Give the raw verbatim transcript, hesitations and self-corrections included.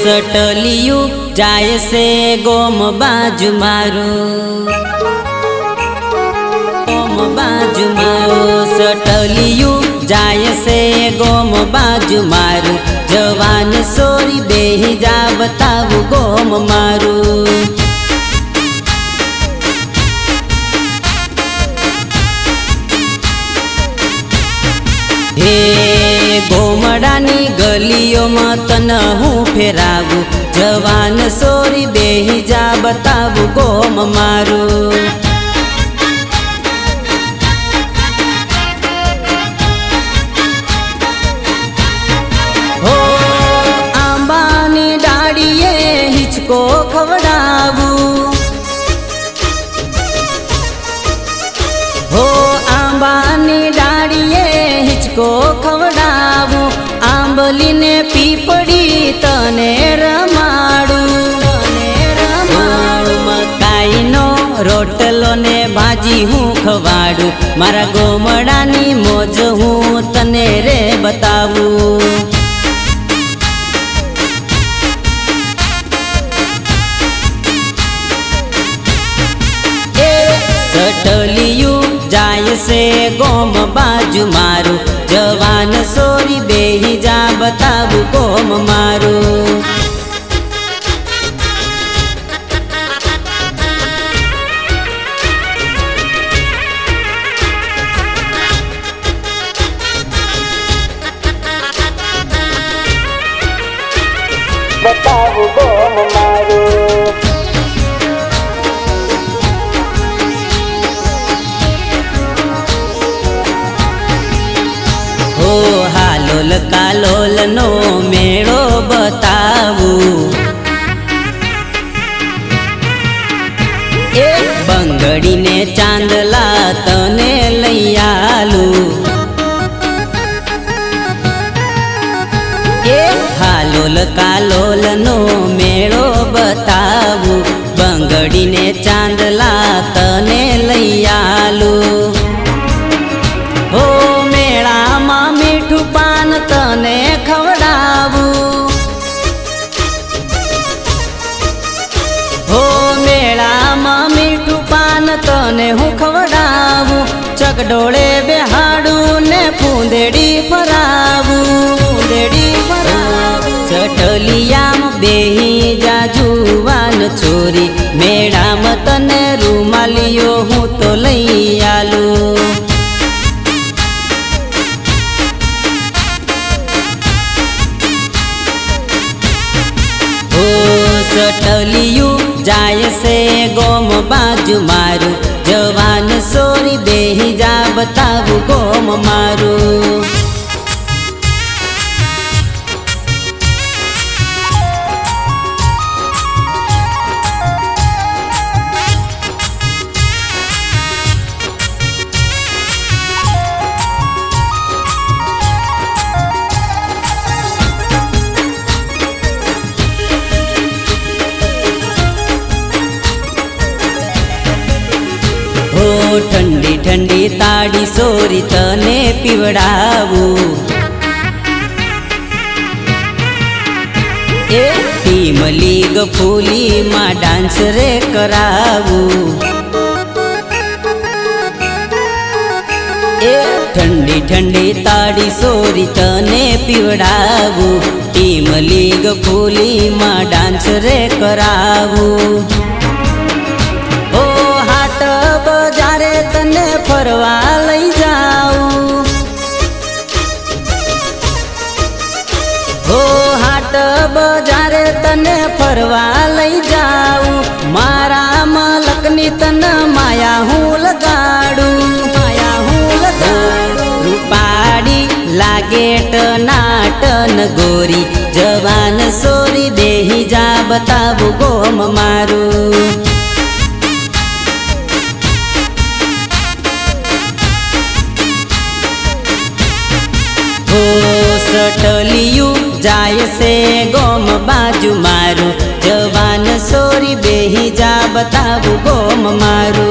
सटलियू जाय से गोम बाजू मारू, गोम बाजू मारू। सटलियू जाय से गोम बाजू मारू, जवान सोरी बेही जा बताऊ गोम मारू। हे गोमडानी गलियों में तन हूँ फेरावू, जवान सोरी बेही जा बताऊ गोम मारू। हो आंबानी डाड़िए हिचको खवड़ावू, हो आंबानी डाड़िए हिचको खवड़ावू, आंबली ने पीपड़ी तने रमाड़ू, तने रमाड़ू। मकाई नो रोटलो ने भाजी हूँ खवाड़ू, मारा गोमडानी मोज हूँ तने रे बतावू। सटलियू जाय से गोम बाजू मारू, जवान सोरी बेही जा बताऊ गोम मारू। बताऊ गोम मारू। हो हालोल कालोल नो मेड़ो बतावू, ए बंगड़ी ने चांदला तने लैयालू, ए हालोल कालोल नो मेड़ो बतावू, बंगड़ी ने चांदला तने लैयालू। हो मेळा मा मीठू पान तने खवड़ावू, हो मेळा मा मीठू पान तने हूँ खवड़ावू, चकडोळे बेहाडू ने फूंदेड़ी फरावू, फूंदेड़ी फरावू। सटलियाम बेही जा जुवान छोरी, मेळाम तने रूमालियो हूँ तो लई आलू। सटलियू जाय से गोम बाजू मारू, जवान सोरी बेही जा बताऊ गोम मारू। हो ठंडी ठंडी ताड़ी सोरी तने पीवड़ावू, ए टीम लीग फूली माँ डांस रे करावू, ए ठंडी ठंडी ताड़ी सोरी तने पीवड़ावू, टीम लीग फूली माँ डांस रे करावू। ओ हाट बजारे तने फरवा लई जाऊ, हो हाट बजारे तने फरवा लई जाऊ, मारा मलकनी तन माया हूँ लगाड़ू, माया हूँ लगाड़ू। रूपाड़ी लागे टनाटन गोरी, जवान सोरी बेही जा बताऊ गोम मारू। सटलियू जाय से गोम बाजू मारू, जवान सोरी बेही जा बताऊ गोम मारू।